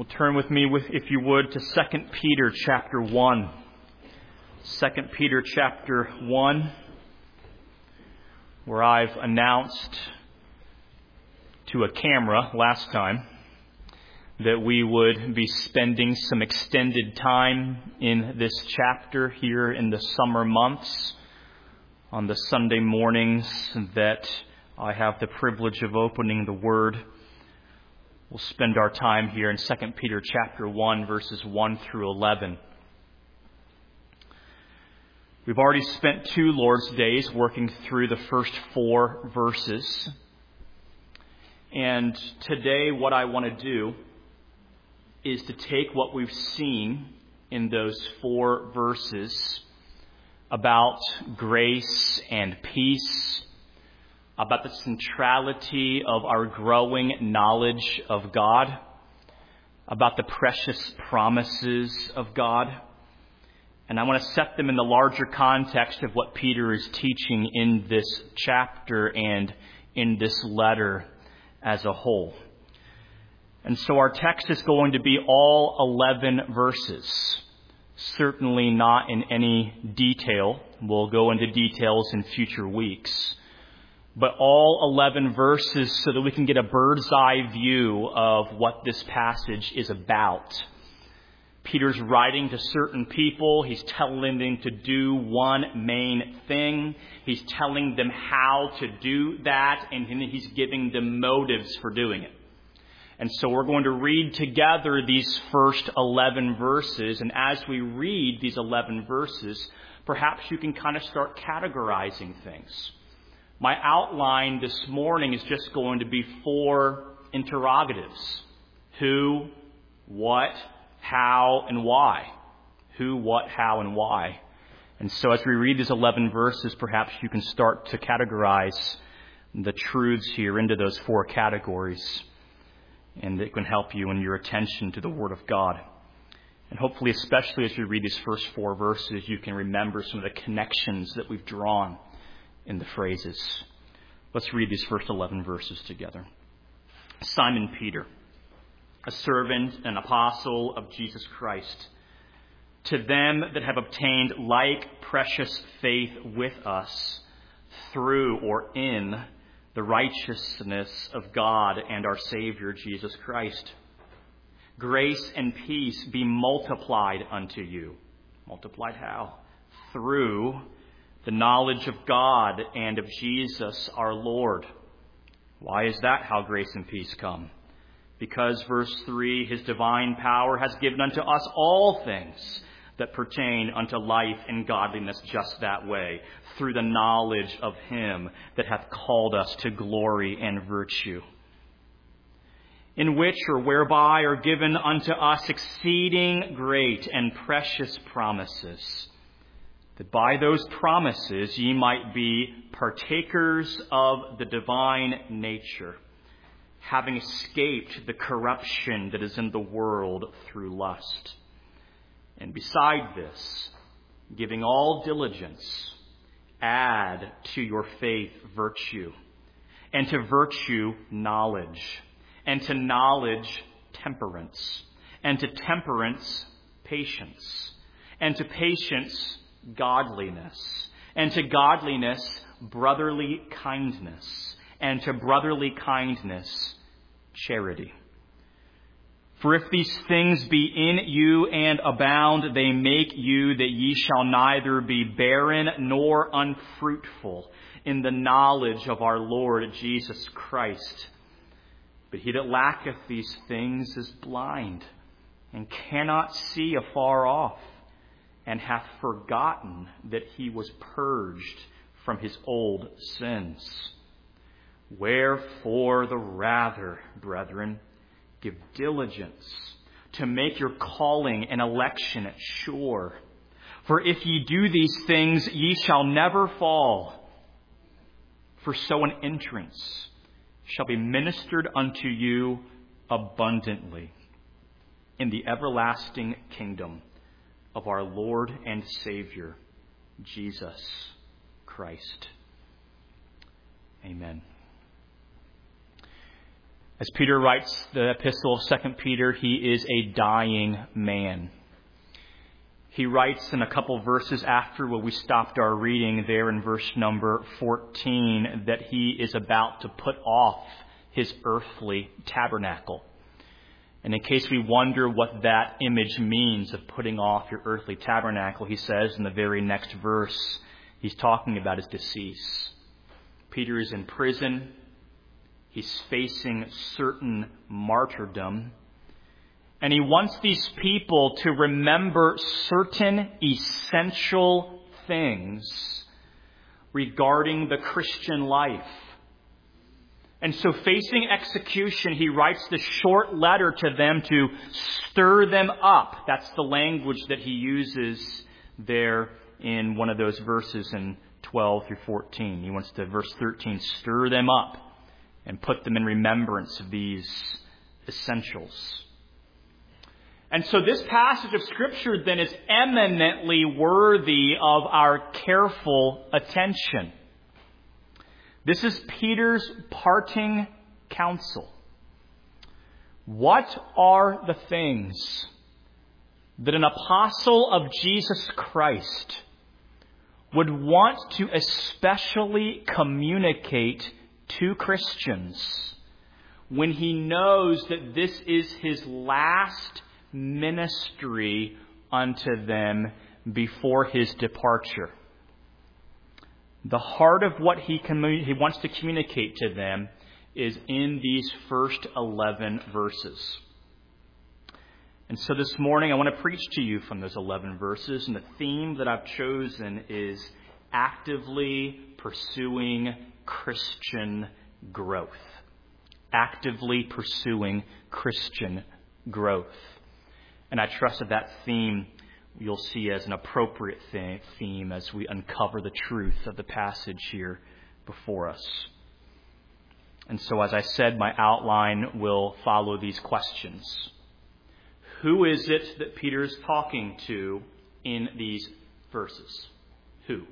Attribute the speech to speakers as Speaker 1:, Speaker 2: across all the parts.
Speaker 1: Well, turn with me, if you would, to 2 Peter chapter 1. 2 Peter chapter 1, where I've announced to a camera last time that we would be spending some extended time in this chapter here in the summer months on the Sunday mornings that I have the privilege of opening the Word. We'll spend our time here in 2 Peter chapter 1, verses 1 through 11. We've already spent 2 Lord's Days working through the first 4 verses. And today what I want to do is to take what we've seen in those 4 verses about grace and peace, about the centrality of our growing knowledge of God, about the precious promises of God. And I want to set them in the larger context of what Peter is teaching in this chapter and in this letter as a whole. And so our text is going to be all 11 verses. Certainly not in any detail. We'll go into details in future weeks. But all 11 verses so that we can get a bird's eye view of what this passage is about. Peter's writing to certain people. He's telling them to do one main thing. He's telling them how to do that, and he's giving them motives for doing it. And so we're going to read together these first 11 verses, and as we read these 11 verses, perhaps you can kind of start categorizing things. My outline this morning is just going to be 4 interrogatives. Who, what, how, and why. Who, what, how, and why. And so as we read these 11 verses, perhaps you can start to categorize the truths here into those 4 categories. And it can help you in your attention to the Word of God. And hopefully, especially as we read these first 4 verses, you can remember some of the connections that we've drawn in the phrases. Let's read these first 11 verses together. Simon Peter, a servant and apostle of Jesus Christ, to them that have obtained like precious faith with us through or in the righteousness of God and our Savior Jesus Christ. Grace and peace be multiplied unto you. Multiplied how? Through the knowledge of God and of Jesus our Lord. Why is that how grace and peace come? Because, verse 3, His divine power has given unto us all things that pertain unto life and godliness just that way, through the knowledge of Him that hath called us to glory and virtue, in which or whereby are given unto us exceeding great and precious promises, that by those promises ye might be partakers of the divine nature, having escaped the corruption that is in the world through lust. And beside this, giving all diligence, add to your faith virtue, and to virtue knowledge, and to knowledge temperance, and to temperance patience, and to patience godliness, and to godliness brotherly kindness, and to brotherly kindness charity. For if these things be in you and abound, they make you that ye shall neither be barren nor unfruitful in the knowledge of our Lord Jesus Christ. But he that lacketh these things is blind, and cannot see afar off, and hath forgotten that he was purged from his old sins. Wherefore the rather, brethren, give diligence to make your calling and election sure. For if ye do these things, ye shall never fall. For so an entrance shall be ministered unto you abundantly in the everlasting kingdom of our Lord and Savior, Jesus Christ. Amen. As Peter writes the epistle of 2 Peter, he is a dying man. He writes in a couple verses after where we stopped our reading there in verse number 14 that he is about to put off his earthly tabernacle. And in case we wonder what that image means of putting off your earthly tabernacle, he says in the very next verse, he's talking about his decease. Peter is in prison. He's facing certain martyrdom. And he wants these people to remember certain essential things regarding the Christian life. And so facing execution, he writes this short letter to them to stir them up. That's the language that he uses there in one of those verses in 12 through 14. He wants to, verse 13, stir them up and put them in remembrance of these essentials. And so this passage of Scripture then is eminently worthy of our careful attention. This is Peter's parting counsel. What are the things that an apostle of Jesus Christ would want to especially communicate to Christians when he knows that this is his last ministry unto them before his departure? The heart of what he wants to communicate to them is in these first 11 verses. And so this morning I want to preach to you from those 11 verses, and the theme that I've chosen is actively pursuing Christian growth. Actively pursuing Christian growth. And I trust that theme you'll see as an appropriate theme as we uncover the truth of the passage here before us. And so, as I said, my outline will follow these questions. Who is it that Peter is talking to in these verses? Who?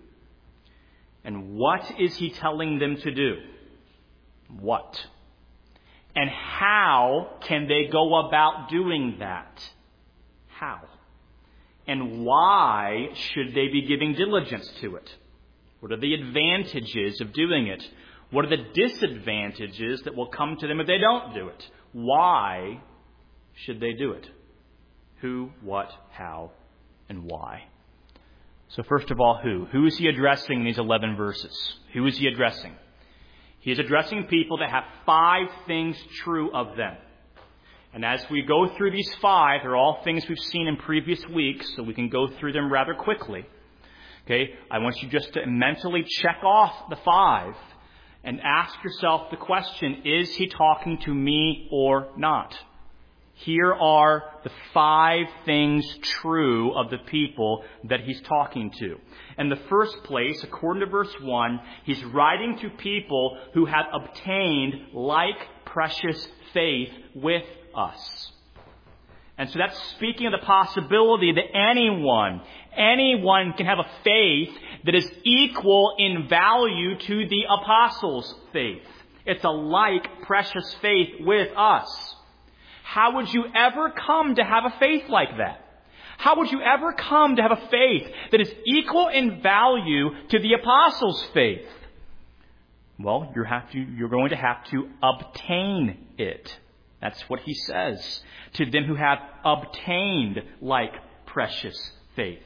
Speaker 1: And what is he telling them to do? What? And how can they go about doing that? How? And why should they be giving diligence to it? What are the advantages of doing it? What are the disadvantages that will come to them if they don't do it? Why should they do it? Who, what, how, and why? So first of all, who? Who is he addressing in these 11 verses? Who is he addressing? He is addressing people that have 5 things true of them. And as we go through these 5, they're all things we've seen in previous weeks, so we can go through them rather quickly. Okay, I want you just to mentally check off the 5 and ask yourself the question, is he talking to me or not? Here are the 5 things true of the people that he's talking to. In the first place, according to verse 1, he's writing to people who have obtained like precious faith with us. And so that's speaking of the possibility that anyone can have a faith that is equal in value to the apostles' faith. It's a like precious faith with us. How would you ever come to have a faith like that? How would you ever come to have a faith that is equal in value to the apostles' faith? Well, you're going to have to obtain it. That's what he says. To them who have obtained like precious faith.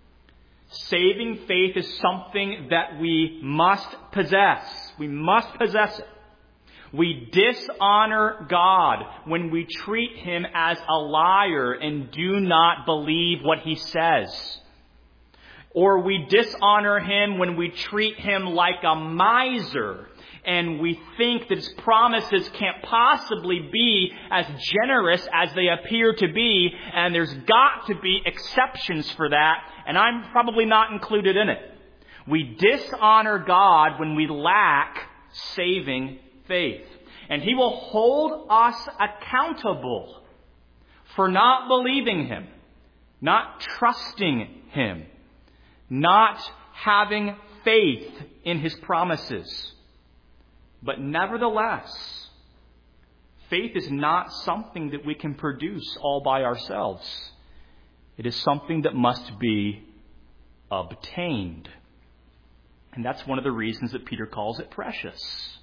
Speaker 1: Saving faith is something that we must possess. We must possess it. We dishonor God when we treat him as a liar and do not believe what he says. Or we dishonor him when we treat him like a miser and we think that his promises can't possibly be as generous as they appear to be, and there's got to be exceptions for that, and I'm probably not included in it. We dishonor God when we lack saving faith. And he will hold us accountable for not believing him, not trusting him, not having faith in his promises. But nevertheless, Faith is not something that we can produce all by ourselves. It is something that must be obtained. And that's one of the reasons that Peter calls it precious.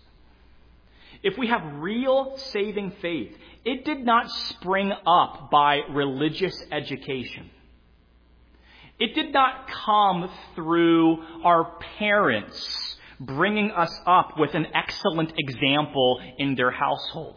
Speaker 1: If we have real saving faith, it did not spring up by religious education. It did not come through our parents bringing us up with an excellent example in their household.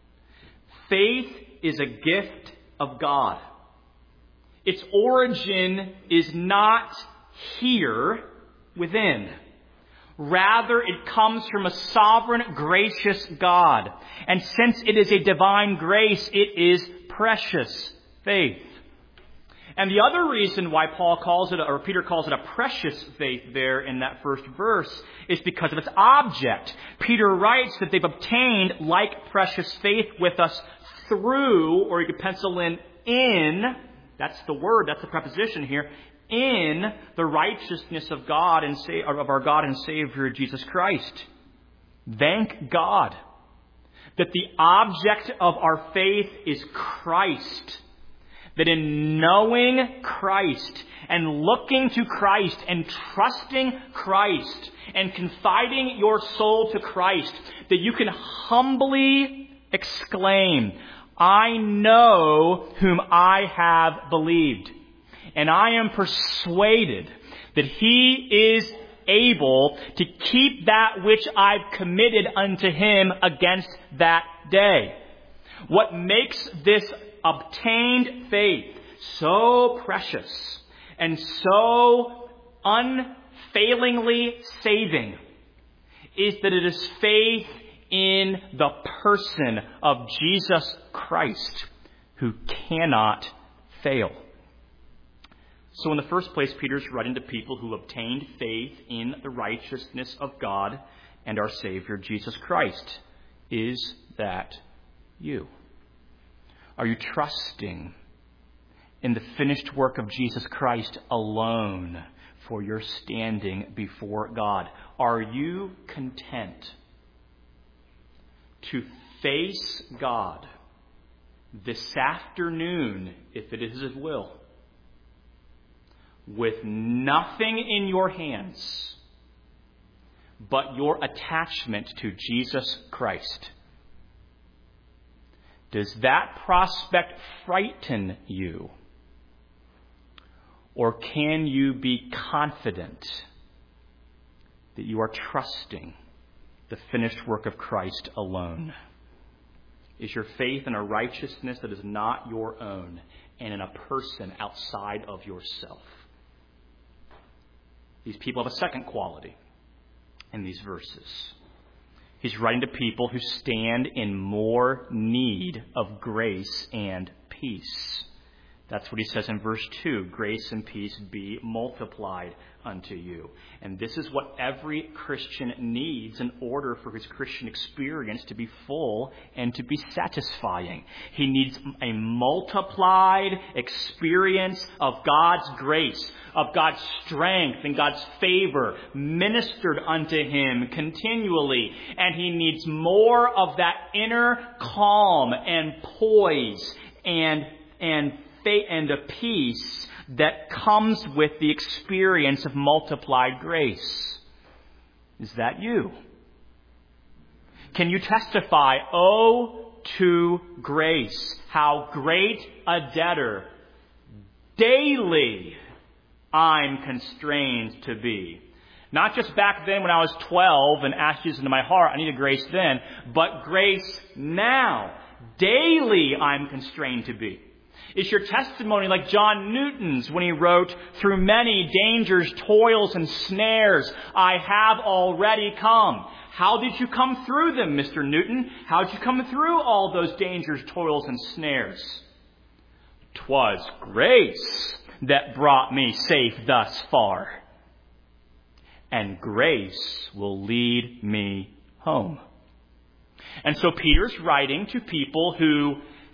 Speaker 1: Faith is a gift of God. Its origin is not here within. Rather, it comes from a sovereign, gracious God. And since it is a divine grace, it is precious faith. And the other reason why Peter calls it a precious faith there in that first verse is because of its object. Peter writes that they've obtained like precious faith with us through, or you could pencil in, that's the word, that's the preposition here, in the righteousness of God and of our God and Savior Jesus Christ. Thank God that the object of our faith is Christ. That in knowing Christ and looking to Christ and trusting Christ and confiding your soul to Christ, that you can humbly exclaim, I know whom I have believed, and I am persuaded that he is able to keep that which I've committed unto him against that day. What makes this obtained faith so precious and so unfailingly saving is that it is faith in the person of Jesus Christ, who cannot fail. So in the first place, Peter's writing to people who obtained faith in the righteousness of God and our Savior, Jesus Christ. Is that you? Are you trusting in the finished work of Jesus Christ alone for your standing before God? Are you content to face God this afternoon, if it is His will, with nothing in your hands but your attachment to Jesus Christ? Does that prospect frighten you? Or can you be confident that you are trusting the finished work of Christ alone? Is your faith in a righteousness that is not your own and in a person outside of yourself? These people have a second quality in these verses. He's writing to people who stand in more need of grace and peace. That's what he says in verse 2. Grace and peace be multiplied unto you. And this is what every Christian needs in order for his Christian experience to be full and to be satisfying. He needs a multiplied experience of God's grace, of God's strength and God's favor ministered unto him continually. And he needs more of that inner calm and poise and a peace that comes with the experience of multiplied grace. Is that you? Can you testify, oh, to grace, how great a debtor daily I'm constrained to be? Not just back then when I was 12 and asked Jesus into my heart, I needed grace then, but grace now. Daily I'm constrained to be. Is your testimony like John Newton's when he wrote, through many dangers, toils, and snares, I have already come. How did you come through them, Mr. Newton? How did you come through all those dangers, toils, and snares? 'Twas grace that brought me safe thus far, and grace will lead me home. And so Peter's writing to people who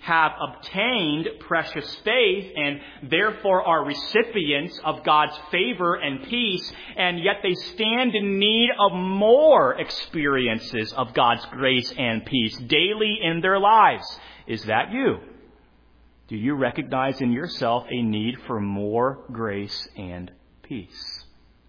Speaker 1: have obtained precious faith and therefore are recipients of God's favor and peace, and yet they stand in need of more experiences of God's grace and peace daily in their lives. Is that you? Do you recognize in yourself a need for more grace and peace?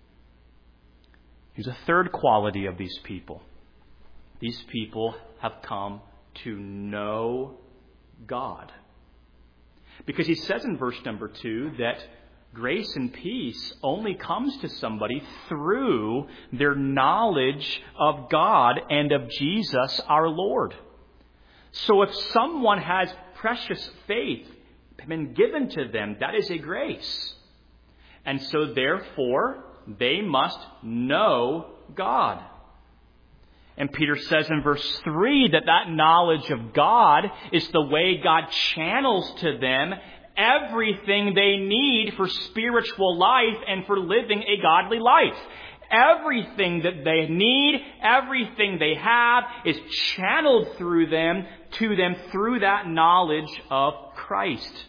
Speaker 1: Here's a third quality of these people. These people have come to know God. Because he says in verse number 2 that grace and peace only comes to somebody through their knowledge of God and of Jesus our Lord. So if someone has precious faith been given to them, that is a grace. And so therefore, they must know God. And Peter says in verse 3 that knowledge of God is the way God channels to them everything they need for spiritual life and for living a godly life. Everything that they need, everything they have is channeled through them, to them through that knowledge of Christ.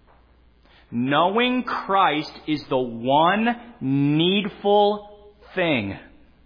Speaker 1: Knowing Christ is the one needful thing.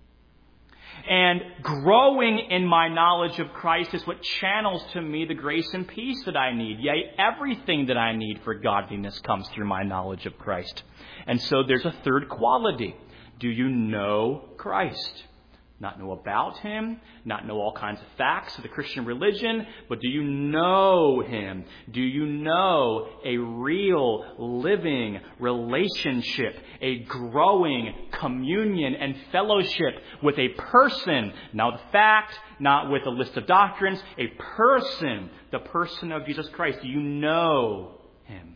Speaker 1: And growing in my knowledge of Christ is what channels to me the grace and peace that I need. Yea, everything that I need for godliness comes through my knowledge of Christ. And so there's a third quality. Do you know Christ? Not know about Him, not know all kinds of facts of the Christian religion, but do you know Him? Do you know a real living relationship, a growing communion and fellowship with a person, not with fact, not with a list of doctrines, a person, the person of Jesus Christ? Do you know Him?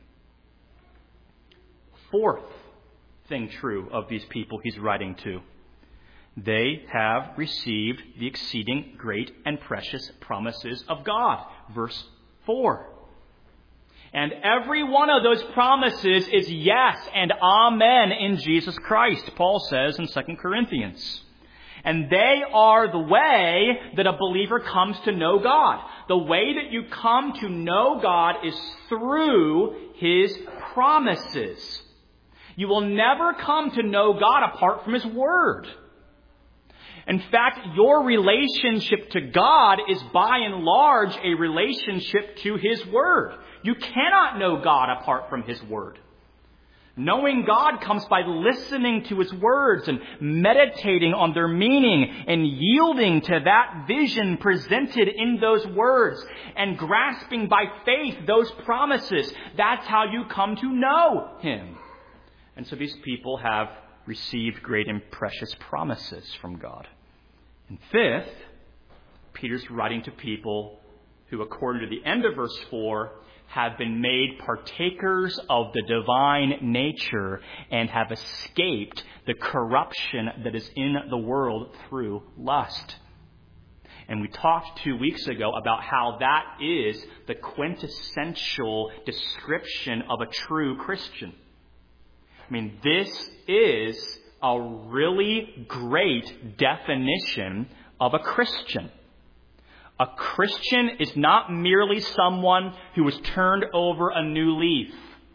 Speaker 1: Fourth thing true of these people he's writing to. They have received the exceeding great and precious promises of God. Verse 4. And every one of those promises is yes and amen in Jesus Christ, Paul says in 2 Corinthians. And they are the way that a believer comes to know God. The way that you come to know God is through His promises. You will never come to know God apart from His Word. In fact, your relationship to God is by and large a relationship to His Word. You cannot know God apart from His Word. Knowing God comes by listening to His words and meditating on their meaning and yielding to that vision presented in those words and grasping by faith those promises. That's how you come to know Him. And so these people have received great and precious promises from God. And fifth, Peter's writing to people who, according to the end of verse 4, have been made partakers of the divine nature and have escaped the corruption that is in the world through lust. And we talked 2 weeks ago about how that is the quintessential description of a true Christian. I mean, this is a really great definition of a Christian. A Christian is not merely someone who has turned over a new leaf.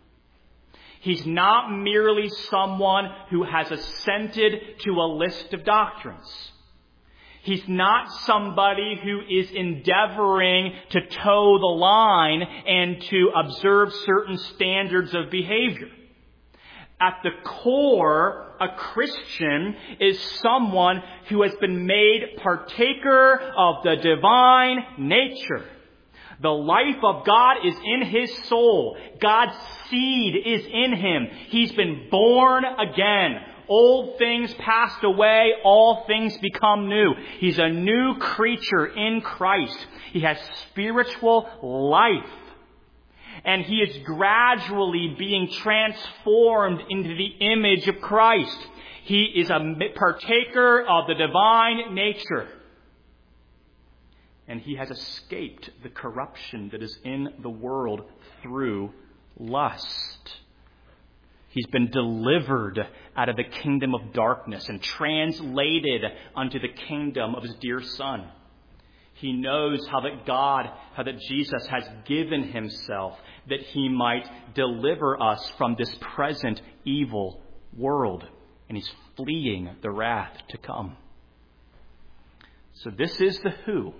Speaker 1: He's not merely someone who has assented to a list of doctrines. He's not somebody who is endeavoring to toe the line and to observe certain standards of behavior. At the core, a Christian is someone who has been made partaker of the divine nature. The life of God is in his soul. God's seed is in him. He's been born again. Old things passed away, all things become new. He's a new creature in Christ. He has spiritual life. And he is gradually being transformed into the image of Christ. He is a partaker of the divine nature. And he has escaped the corruption that is in the world through lust. He's been delivered out of the kingdom of darkness and translated unto the kingdom of his dear Son. He knows how that Jesus has given himself that he might deliver us from this present evil world. And he's fleeing the wrath to come. So this is the who.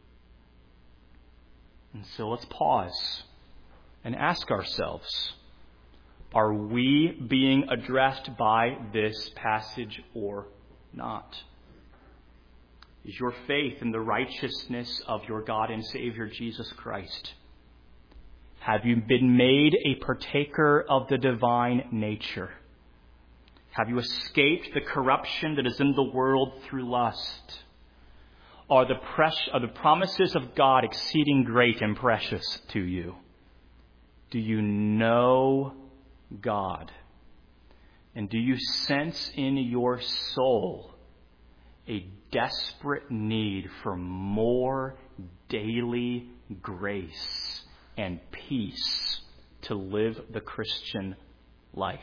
Speaker 1: And so let's pause and ask ourselves, are we being addressed by this passage or not? Is your faith in the righteousness of your God and Savior Jesus Christ? Have you been made a partaker of the divine nature? Have you escaped the corruption that is in the world through lust? Are the promises of God exceeding great and precious to you? Do you know God? And do you sense in your soul a desperate need for more daily grace and peace to live the Christian life?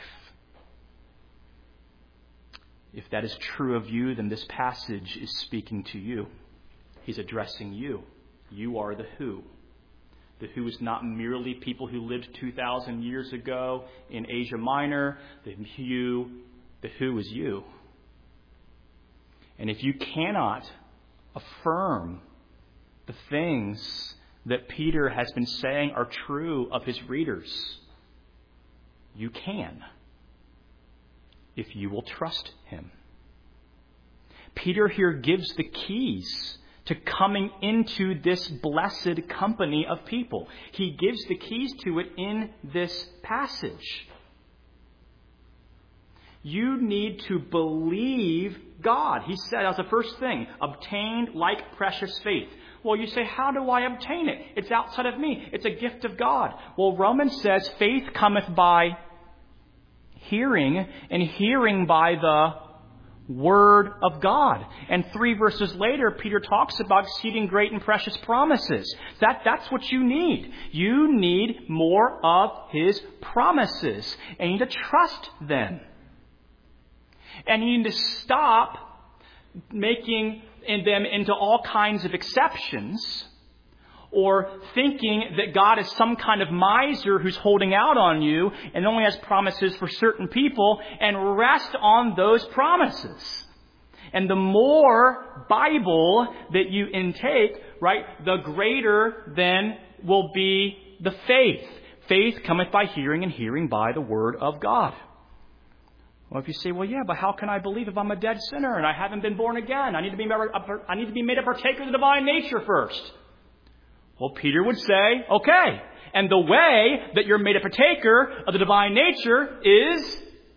Speaker 1: If that is true of you, then this passage is speaking to you. He's addressing you. You are the who. The who is not merely people who lived 2,000 years ago in Asia Minor. The who is you. And if you cannot affirm the things that Peter has been saying are true of his readers, you can, if you will trust him. Peter here gives the keys to coming into this blessed company of people. He gives the keys to it in this passage. You need to believe God. He said as the first thing, obtained like precious faith. Well, you say, how do I obtain it? It's outside of me. It's a gift of God. Well, Romans says faith cometh by hearing, and hearing by the Word of God. And 3 verses later, Peter talks about exceeding great and precious promises. That's what you need. You need more of His promises. And you need to trust them. And you need to stop making them into all kinds of exceptions, or thinking that God is some kind of miser who's holding out on you and only has promises for certain people, and rest on those promises. And the more Bible that you intake, right, the greater then will be the faith. Faith cometh by hearing, and hearing by the Word of God. Well, if you say, well, yeah, but how can I believe if I'm a dead sinner and I haven't been born again? I need to be made a partaker of the divine nature first. Well, Peter would say, okay, and the way that you're made a partaker of the divine nature is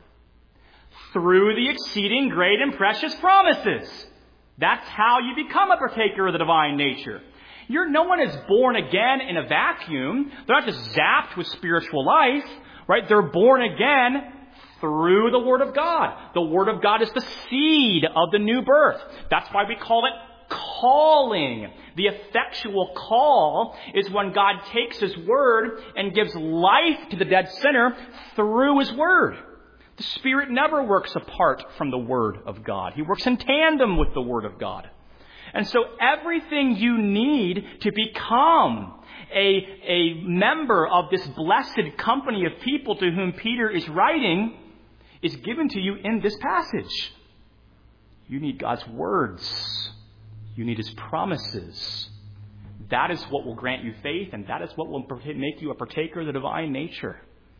Speaker 1: through the exceeding great and precious promises. That's how you become a partaker of the divine nature. No one is born again in a vacuum. They're not just zapped with spiritual life, right? They're born again through the Word of God. The Word of God is the seed of the new birth. That's why we call it calling. The effectual call is when God takes His Word and gives life to the dead sinner through His Word. The Spirit never works apart from the Word of God. He works in tandem with the Word of God. And so everything you need to become a member of this blessed company of people to whom Peter is writing is given to you in this passage. You need God's words. You need His promises. That is what will grant you faith, and that is what will make you a partaker of the divine nature.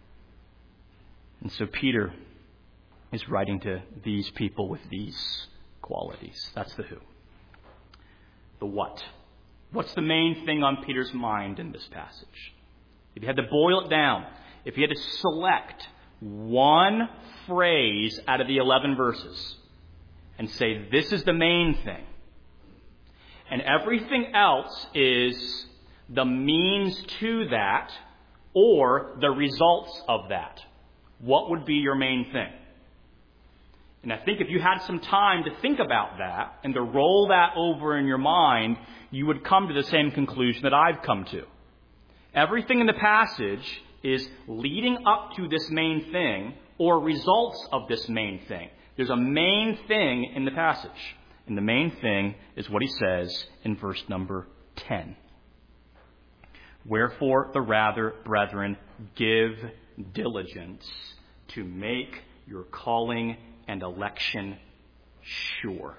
Speaker 1: And so Peter is writing to these people with these qualities. That's the who. The what. What's the main thing on Peter's mind in this passage? If you had to boil it down, if you had to select one phrase out of the 11 verses and say, this is the main thing, and everything else is the means to that or the results of that, what would be your main thing? And I think if you had some time to think about that and to roll that over in your mind, you would come to the same conclusion that I've come to. Everything in the passage is leading up to this main thing or results of this main thing. There's a main thing in the passage. And the main thing is what he says in verse number 10. Wherefore the rather, brethren, give diligence to make your calling and election sure.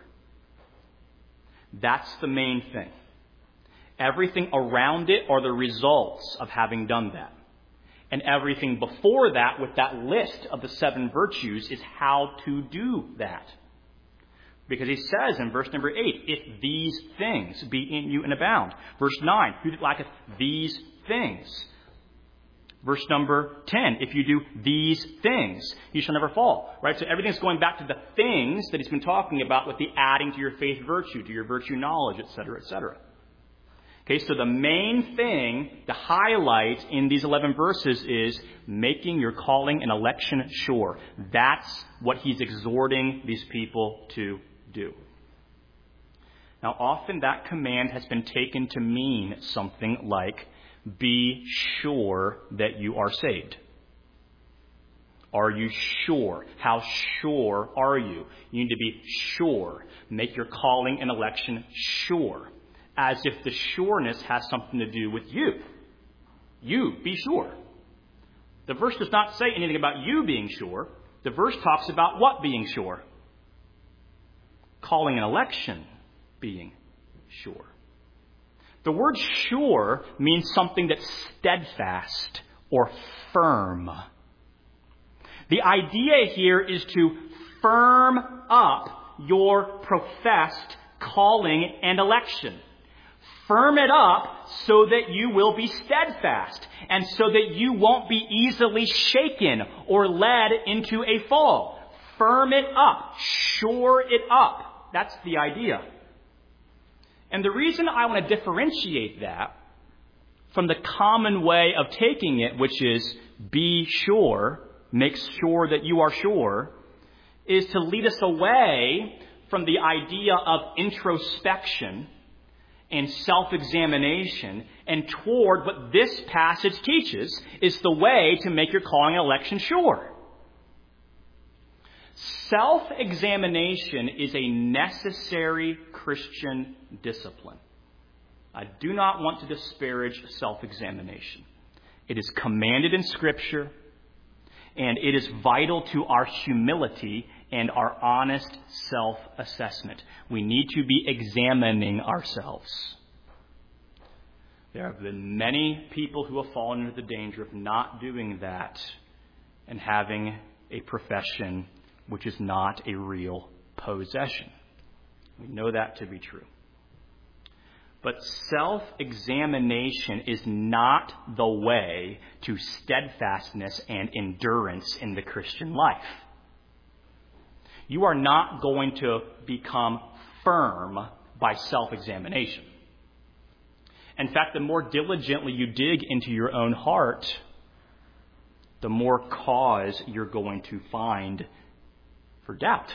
Speaker 1: That's the main thing. Everything around it are the results of having done that. And everything before that, with that list of the 7 virtues, is how to do that. Because he says in verse number 8, if these things be in you and abound. Verse 9, who lacketh these things? Verse number 10, if you do these things, you shall never fall. Right? So everything's going back to the things that he's been talking about with the adding to your faith virtue, to your virtue knowledge, etc., etc. Okay, so the main thing to highlight in these 11 verses is making your calling and election sure. That's what he's exhorting these people to do. Now, often that command has been taken to mean something like, be sure that you are saved. Are you sure? How sure are you? You need to be sure. Make your calling and election sure. As if the sureness has something to do with you. You, be sure. The verse does not say anything about you being sure. The verse talks about what being sure? Calling and election being sure. The word sure means something that's steadfast or firm. The idea here is to firm up your professed calling and election. Firm it up so that you will be steadfast and so that you won't be easily shaken or led into a fall. Firm it up. Shore it up. That's the idea. And the reason I want to differentiate that from the common way of taking it, which is be sure, make sure that you are sure, is to lead us away from the idea of introspection and self-examination and toward what this passage teaches is the way to make your calling and election sure. Self-examination is a necessary Christian discipline. I do not want to disparage self-examination. It is commanded in Scripture, and it is vital to our humility and our honest self-assessment. We need to be examining ourselves. There have been many people who have fallen into the danger of not doing that and having a profession which is not a real possession. We know that to be true. But self-examination is not the way to steadfastness and endurance in the Christian life. You are not going to become firm by self-examination. In fact, the more diligently you dig into your own heart, the more cause you're going to find for doubt.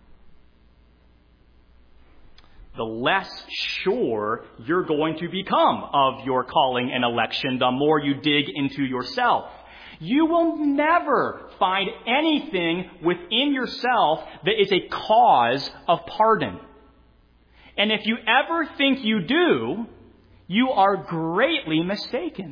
Speaker 1: The less sure you're going to become of your calling and election, the more you dig into yourself. You will never find anything within yourself that is a cause of pardon. And if you ever think you do, you are greatly mistaken.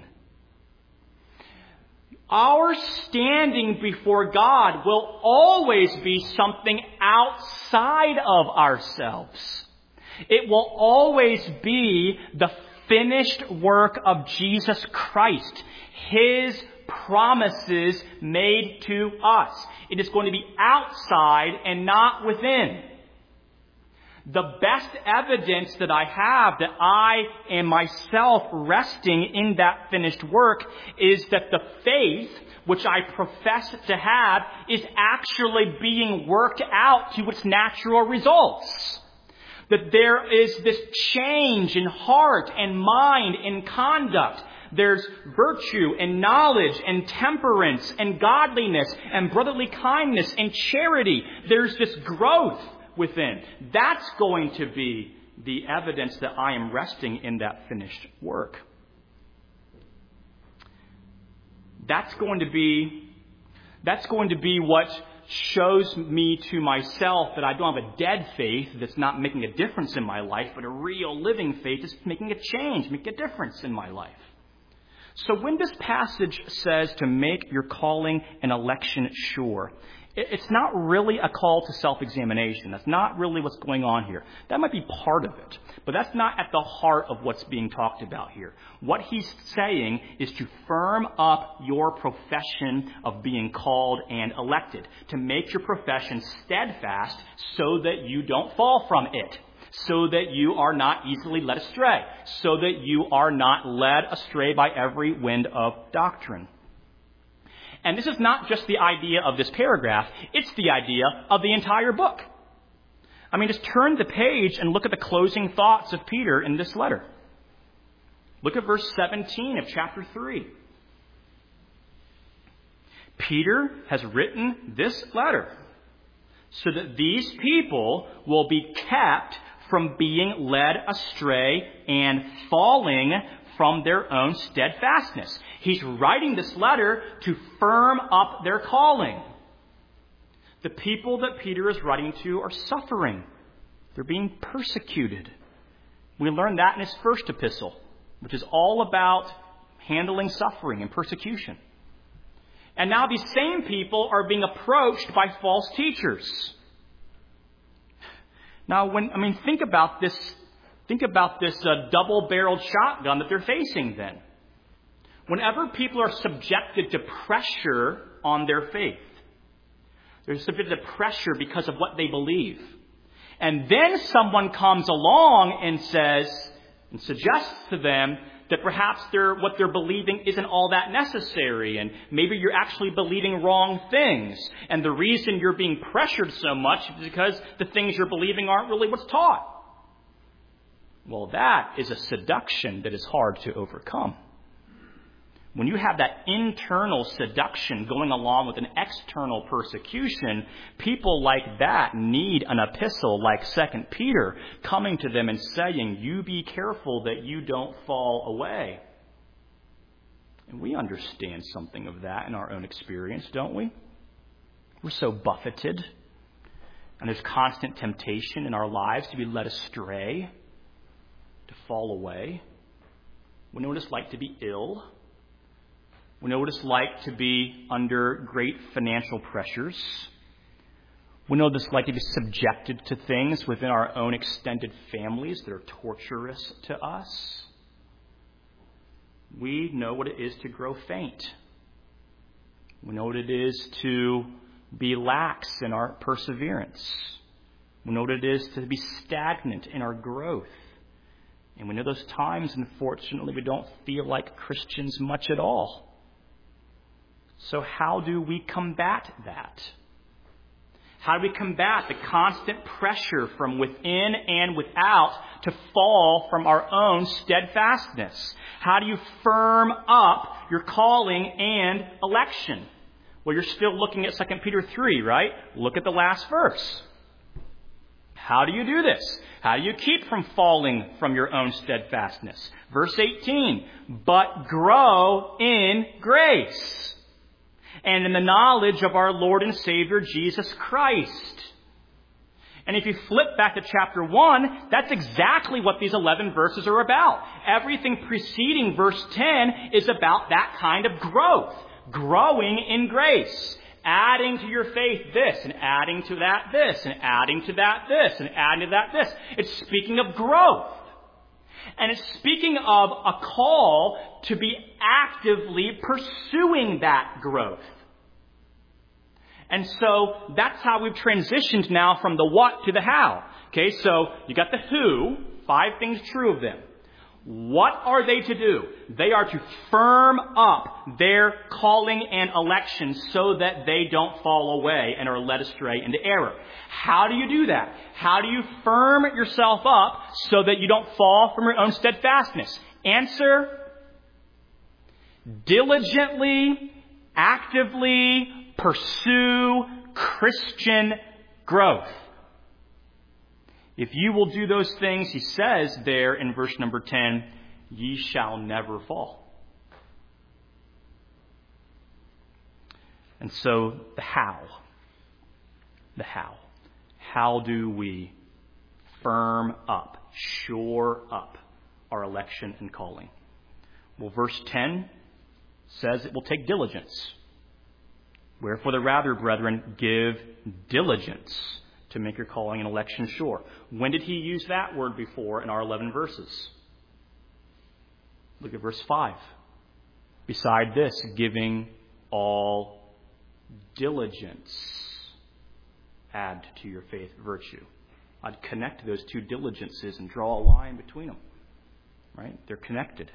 Speaker 1: Our standing before God will always be something outside of ourselves. It will always be the finished work of Jesus Christ, His promises made to us. It is going to be outside and not within. The best evidence that I have that I am myself resting in that finished work is that the faith which I profess to have is actually being worked out to its natural results. That there is this change in heart and mind and conduct. There's virtue and knowledge and temperance and godliness and brotherly kindness and charity. There's this growth within. That's going to be the evidence that I am resting in that finished work. That's going to be what shows me to myself that I don't have a dead faith that's not making a difference in my life, but a real living faith that's making a change, making a difference in my life. So when this passage says to make your calling and election sure, it's not really a call to self-examination. That's not really what's going on here. That might be part of it, but that's not at the heart of what's being talked about here. What he's saying is to firm up your profession of being called and elected, to make your profession steadfast so that you don't fall from it, so that you are not easily led astray, so that you are not led astray by every wind of doctrine. And this is not just the idea of this paragraph, it's the idea of the entire book. I mean, just turn the page and look at the closing thoughts of Peter in this letter. Look at verse 17 of chapter 3. Peter has written this letter so that these people will be kept from being led astray and falling from their own steadfastness. He's writing this letter to firm up their calling. The people that Peter is writing to are suffering. They're being persecuted. We learned that in his first epistle, which is all about handling suffering and persecution. And now these same people are being approached by false teachers. Now, think about this double-barreled shotgun that they're facing then. Whenever people are subjected to pressure on their faith, they're subjected to pressure because of what they believe. And then someone comes along and says, and suggests to them that perhaps what they're believing isn't all that necessary, and maybe you're actually believing wrong things. And the reason you're being pressured so much is because the things you're believing aren't really what's taught. Well, that is a seduction that is hard to overcome. When you have that internal seduction going along with an external persecution, people like that need an epistle like 2 Peter coming to them and saying, you be careful that you don't fall away. And we understand something of that in our own experience, don't we? We're so buffeted, and there's constant temptation in our lives to be led astray, to fall away. We know what it's like to be ill. We know what it's like to be under great financial pressures. We know what it's like to be subjected to things within our own extended families that are torturous to us. We know what it is to grow faint. We know what it is to be lax in our perseverance. We know what it is to be stagnant in our growth. And we know those times, unfortunately, we don't feel like Christians much at all. So how do we combat that? How do we combat the constant pressure from within and without to fall from our own steadfastness? How do you firm up your calling and election? Well, you're still looking at 2 Peter 3, right? Look at the last verse. How do you do this? How do you keep from falling from your own steadfastness? Verse 18, but grow in grace and in the knowledge of our Lord and Savior, Jesus Christ. And if you flip back to chapter 1, that's exactly what these 11 verses are about. Everything preceding verse 10 is about that kind of growth. Growing in grace. Adding to your faith this, and adding to that this, and adding to that this, and adding to that this. It's speaking of growth. And it's speaking of a call to be actively pursuing that growth. And so that's how we've transitioned now from the what to the how. Okay, so you got the who, 5 things true of them. What are they to do? They are to firm up their calling and election so that they don't fall away and are led astray into error. How do you do that? How do you firm yourself up so that you don't fall from your own steadfastness? Answer: diligently, actively pursue Christian growth. If you will do those things, he says there in verse number 10, ye shall never fall. And so the how. the how. How do we firm up, shore up our election and calling? Well, verse 10 says it will take diligence. Wherefore the rather, brethren, give diligence to make your calling and election sure. When did he use that word before in our 11 verses? Look at verse 5. Beside this, giving all diligence, add to your faith virtue. I'd connect those two diligences and draw a line between them. Right? They're connected.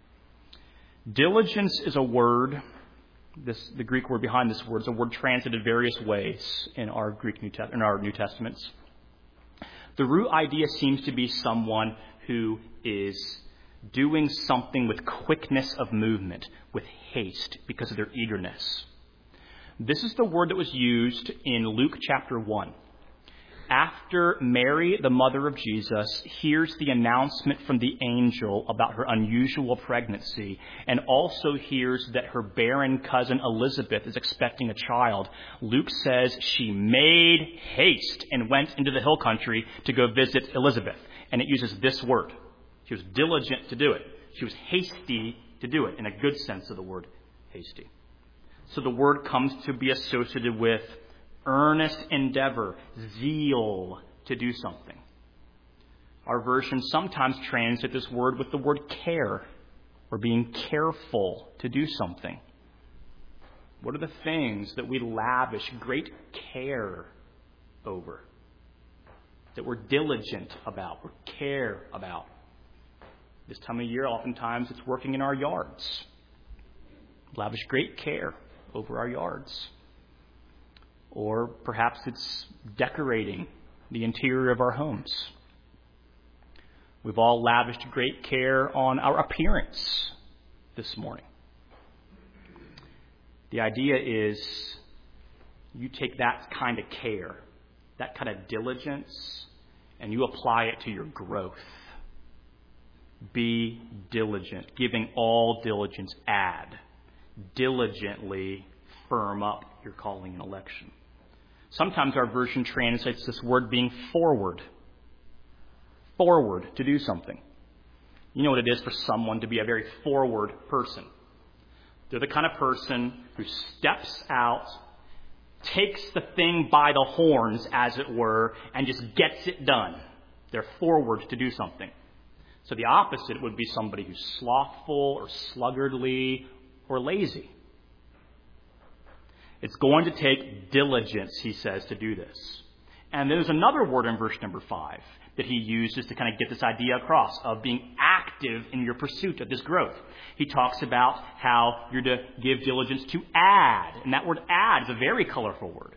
Speaker 1: Diligence is a word. The Greek word behind this word is a word translated various ways in our New Testaments. The root idea seems to be someone who is doing something with quickness of movement, with haste, because of their eagerness. This is the word that was used in Luke chapter 1. After Mary, the mother of Jesus, hears the announcement from the angel about her unusual pregnancy and also hears that her barren cousin Elizabeth is expecting a child, Luke says she made haste and went into the hill country to go visit Elizabeth. And it uses this word. She was diligent to do it. She was hasty to do it, in a good sense of the word hasty. So the word comes to be associated with earnest endeavor, zeal to do something. Our version sometimes translate this word with the word care, or being careful to do something. What are the things that we lavish great care over, that we're diligent about, or care about? This time of year, oftentimes it's working in our yards. Lavish great care over our yards. Or perhaps it's decorating the interior of our homes. We've all lavished great care on our appearance this morning. The idea is you take that kind of care, that kind of diligence, and you apply it to your growth. Be diligent, giving all diligence, add. Diligently firm up your calling and election. Sometimes our version translates this word being forward. Forward, to do something. You know what it is for someone to be a very forward person. They're the kind of person who steps out, takes the thing by the horns, as it were, and just gets it done. They're forward to do something. So the opposite would be somebody who's slothful or sluggardly or lazy. It's going to take diligence, he says, to do this. And there's another word in verse number 5 that he uses to kind of get this idea across of being active in your pursuit of this growth. He talks about how you're to give diligence to add. And that word add is a very colorful word.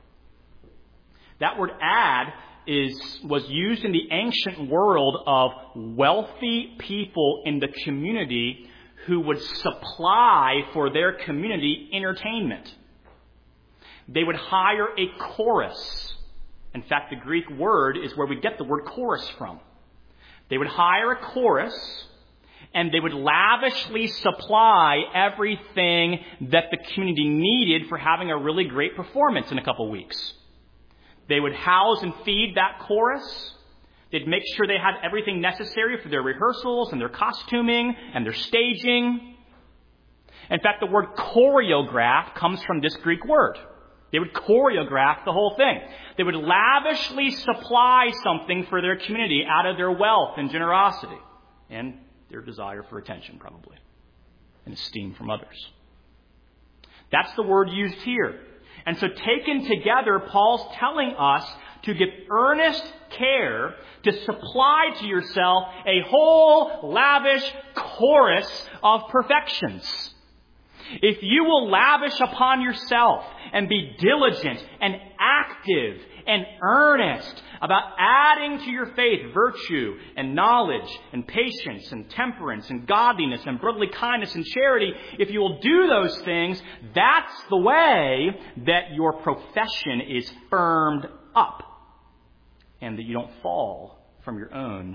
Speaker 1: That word add was used in the ancient world of wealthy people in the community who would supply for their community entertainment. They would hire a chorus. In fact, the Greek word is where we get the word chorus from. They would hire a chorus, and they would lavishly supply everything that the community needed for having a really great performance in a couple weeks. They would house and feed that chorus. They'd make sure they had everything necessary for their rehearsals and their costuming and their staging. In fact, the word choreograph comes from this Greek word. They would choreograph the whole thing. They would lavishly supply something for their community out of their wealth and generosity and their desire for attention, probably, and esteem from others. That's the word used here. And so taken together, Paul's telling us to give earnest care to supply to yourself a whole lavish chorus of perfections. If you will lavish upon yourself and be diligent and active and earnest about adding to your faith virtue and knowledge and patience and temperance and godliness and brotherly kindness and charity, if you will do those things, that's the way that your profession is firmed up and that you don't fall from your own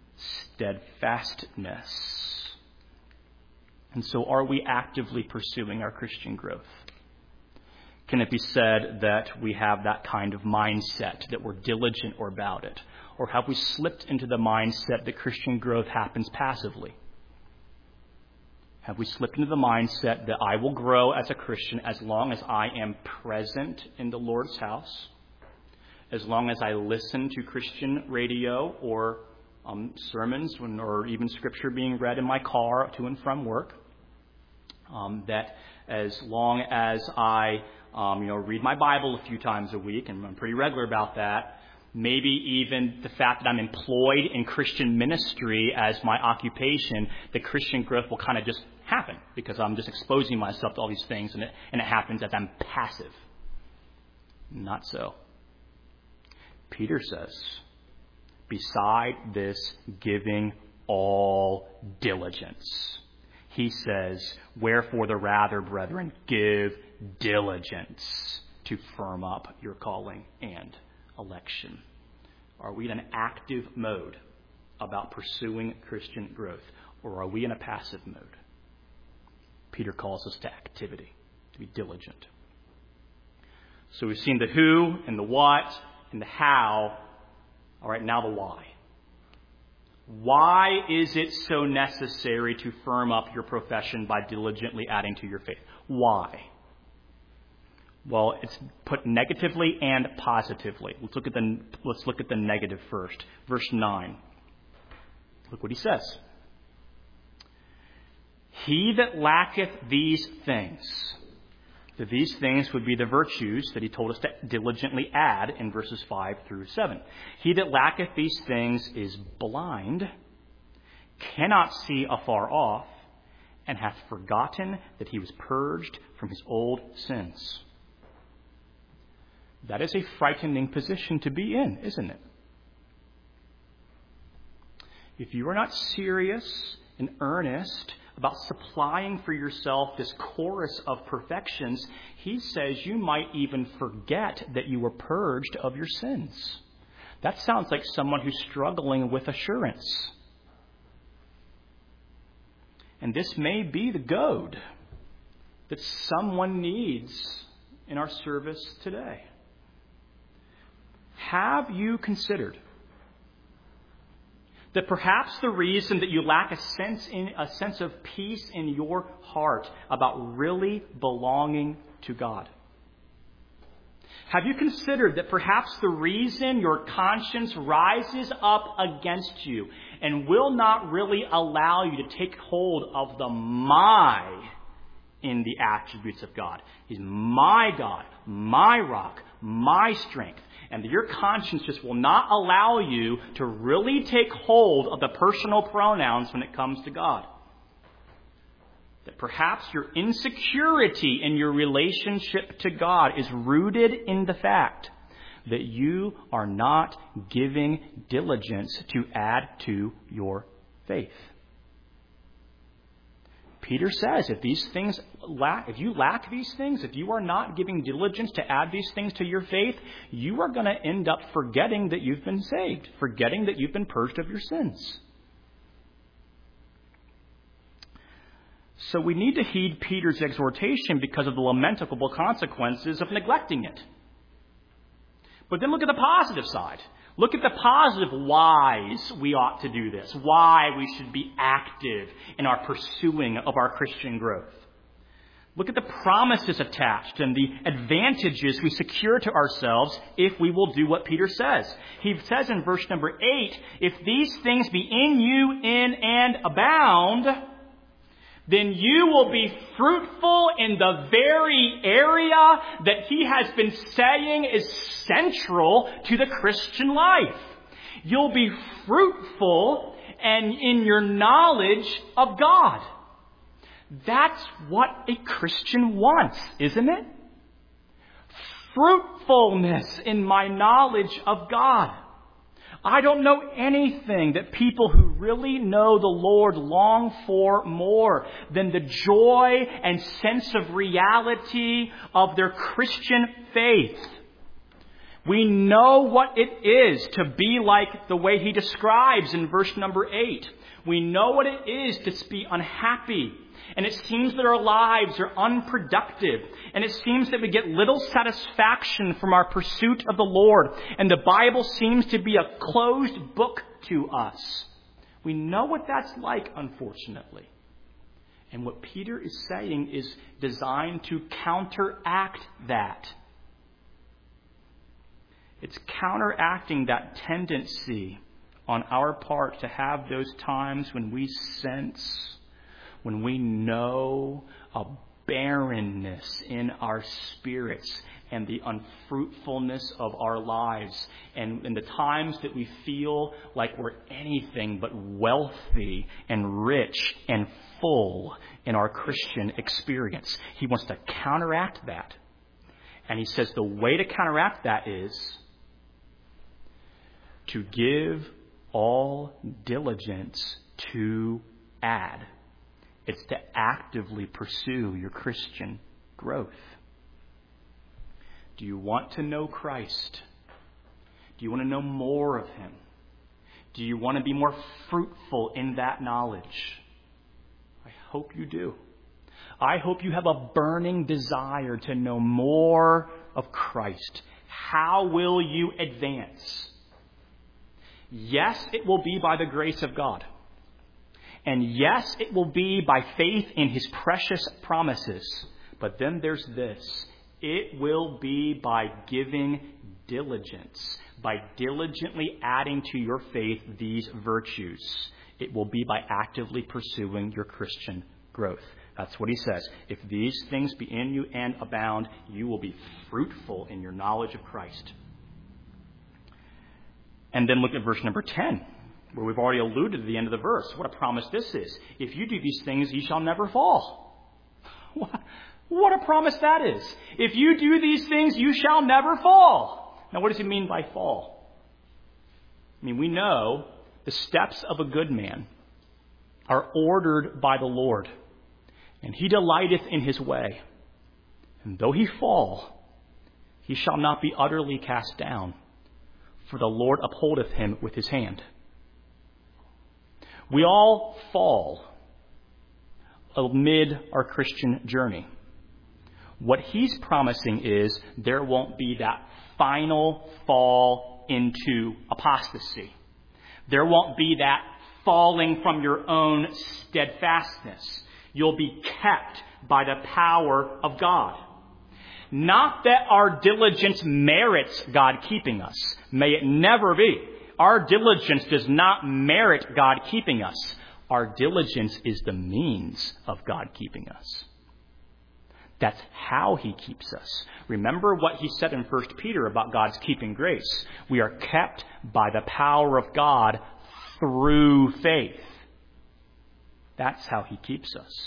Speaker 1: steadfastness. And so are we actively pursuing our Christian growth? can it be said that we have that kind of mindset, that we're diligent about it? Or have we slipped into the mindset that Christian growth happens passively? Have we slipped into the mindset that I will grow as a Christian as long as I am present in the Lord's house, as long as I listen to Christian radio or sermons or even scripture being read in my car to and from work, that as long as I read my Bible a few times a week, and I'm pretty regular about that, maybe even the fact that I'm employed in Christian ministry as my occupation, the Christian growth will kind of just happen because I'm just exposing myself to all these things, and it happens as I'm passive. Not so. Peter says, beside this, giving all diligence. He says, wherefore the rather, brethren, give diligence to firm up your calling and election. Are we in an active mode about pursuing Christian growth, or are we in a passive mode? Peter calls us to activity, to be diligent. So we've seen the who and the what and the how. All right, now the why. Why is it so necessary to firm up your profession by diligently adding to your faith? Why? Well, it's put negatively and positively. Let's look at the negative first. Verse 9. Look what he says. He that lacketh these things. So these things would be the virtues that he told us to diligently add in verses 5 through 7. He that lacketh these things is blind, cannot see afar off, and hath forgotten that he was purged from his old sins. That is a frightening position to be in, isn't it? If you are not serious and earnest about supplying for yourself this chorus of perfections, he says you might even forget that you were purged of your sins. That sounds like someone who's struggling with assurance. And this may be the goad that someone needs in our service today. Have you considered that perhaps the reason that you lack a sense of peace in your heart about really belonging to God? Have you considered that perhaps the reason your conscience rises up against you and will not really allow you to take hold of the my in the attributes of God? He's my God, my rock, my strength. And your conscience just will not allow you to really take hold of the personal pronouns when it comes to God. That perhaps your insecurity in your relationship to God is rooted in the fact that you are not giving diligence to add to your faith. Peter says, if you lack these things, if you are not giving diligence to add these things to your faith, you are going to end up forgetting that you've been saved, forgetting that you've been purged of your sins. So we need to heed Peter's exhortation because of the lamentable consequences of neglecting it. But then look at the positive side. Look at the positive whys we ought to do this, why we should be active in our pursuing of our Christian growth. Look at the promises attached and the advantages we secure to ourselves if we will do what Peter says. He says in verse number 8, if these things be in you in and abound, then you will be fruitful in the very area that he has been saying is central to the Christian life. You'll be fruitful and in your knowledge of God. That's what a Christian wants, isn't it? Fruitfulness in my knowledge of God. I don't know anything that people who really know the Lord long for more than the joy and sense of reality of their Christian faith. We know what it is to be like the way he describes in verse number 8. We know what it is to be unhappy And it seems that our lives are unproductive. And it seems that we get little satisfaction from our pursuit of the Lord. And the Bible seems to be a closed book to us. We know what that's like, unfortunately. And what Peter is saying is designed to counteract that. It's counteracting that tendency on our part to have those times when we sense, when we know a barrenness in our spirits and the unfruitfulness of our lives, and in the times that we feel like we're anything but wealthy and rich and full in our Christian experience. He wants to counteract that. And he says the way to counteract that is to give all diligence to add. It's to actively pursue your Christian growth. Do you want to know Christ? Do you want to know more of Him? Do you want to be more fruitful in that knowledge? I hope you do. I hope you have a burning desire to know more of Christ. How will you advance? Yes, it will be by the grace of God. And yes, it will be by faith in His precious promises. But then there's this. It will be by giving diligence, by diligently adding to your faith these virtues. It will be by actively pursuing your Christian growth. That's what he says. If these things be in you and abound, you will be fruitful in your knowledge of Christ. And then look at verse number 10, where we've already alluded to the end of the verse. What a promise this is. If you do these things, ye shall never fall. What a promise that is. If you do these things, you shall never fall. Now, what does he mean by fall? I mean, we know the steps of a good man are ordered by the Lord, and he delighteth in his way. And though he fall, he shall not be utterly cast down, for the Lord upholdeth him with his hand. We all fall amid our Christian journey. What he's promising is there won't be that final fall into apostasy. There won't be that falling from your own steadfastness. You'll be kept by the power of God. Not that our diligence merits God keeping us. May it never be. Our diligence does not merit God keeping us. Our diligence is the means of God keeping us. That's how He keeps us. Remember what he said in 1 Peter about God's keeping grace. We are kept by the power of God through faith. That's how He keeps us.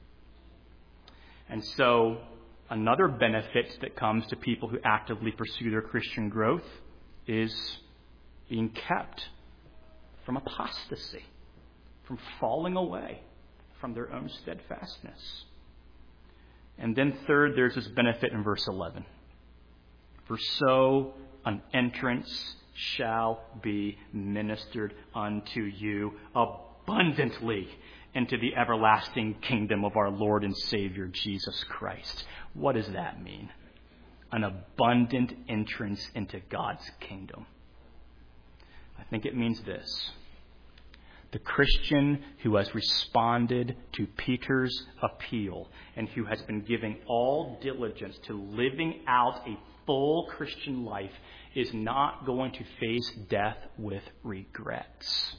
Speaker 1: And so, another benefit that comes to people who actively pursue their Christian growth is being kept from apostasy, from falling away from their own steadfastness. And then third, there's this benefit in verse 11. For so an entrance shall be ministered unto you abundantly into the everlasting kingdom of our Lord and Savior, Jesus Christ. What does that mean? An abundant entrance into God's kingdom. I think it means this. The Christian who has responded to Peter's appeal and who has been giving all diligence to living out a full Christian life is not going to face death with regrets.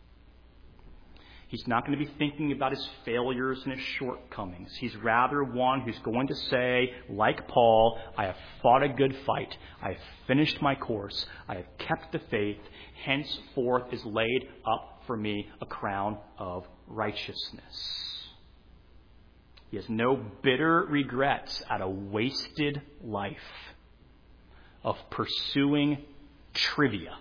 Speaker 1: He's not going to be thinking about his failures and his shortcomings. He's rather one who's going to say, like Paul, I have fought a good fight. I have finished my course. I have kept the faith. Henceforth is laid up for me a crown of righteousness. He has no bitter regrets at a wasted life of pursuing trivia.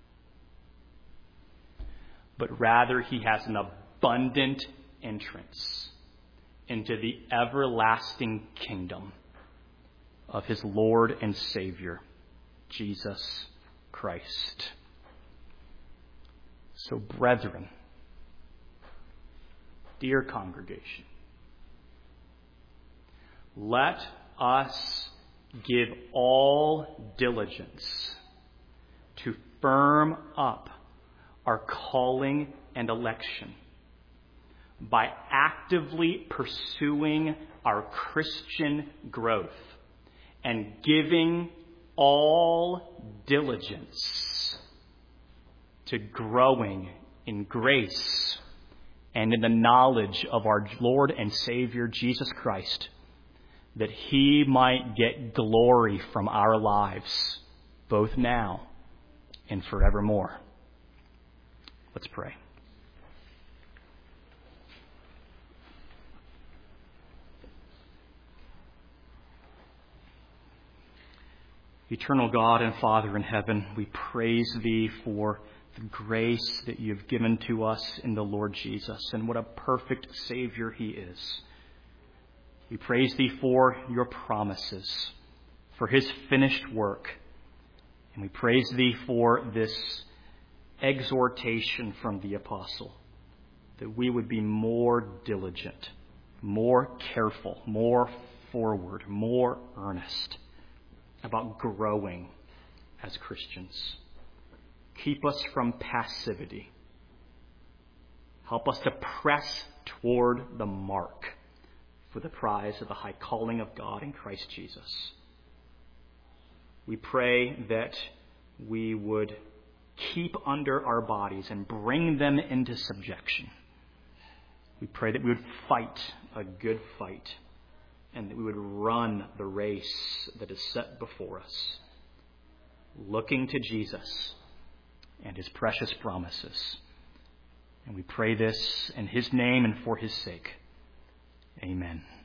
Speaker 1: But rather he has an abundant entrance into the everlasting kingdom of his Lord and Savior, Jesus Christ. So, brethren, dear congregation, let us give all diligence to firm up our calling and election by actively pursuing our Christian growth and giving all diligence to growing in grace and in the knowledge of our Lord and Savior Jesus Christ, that He might get glory from our lives, both now and forevermore. Let's pray. Eternal God and Father in heaven, we praise Thee for the grace that You have given to us in the Lord Jesus, and what a perfect Savior He is. We praise Thee for Your promises, for His finished work, and we praise Thee for this exhortation from the apostle, that we would be more diligent, more careful, more forward, more earnest about growing as Christians. Keep us from passivity. Help us to press toward the mark for the prize of the high calling of God in Christ Jesus. We pray that we would keep under our bodies and bring them into subjection. We pray that we would fight a good fight, and that we would run the race that is set before us, looking to Jesus and His precious promises. And we pray this in His name and for His sake. Amen.